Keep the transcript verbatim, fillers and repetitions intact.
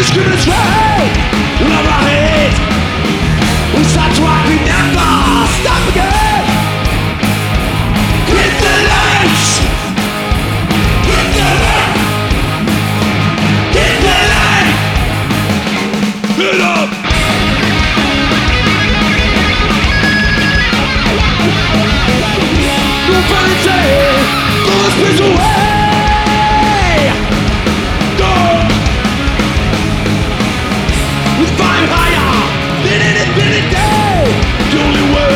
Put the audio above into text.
discriminatory. Love or hate. We start to rock, we never stop again. Hit the lights. Hit the light. Hit the light. Hit up. Nobody say, throw this place away. Go. We fly higher than an infinite day. The only way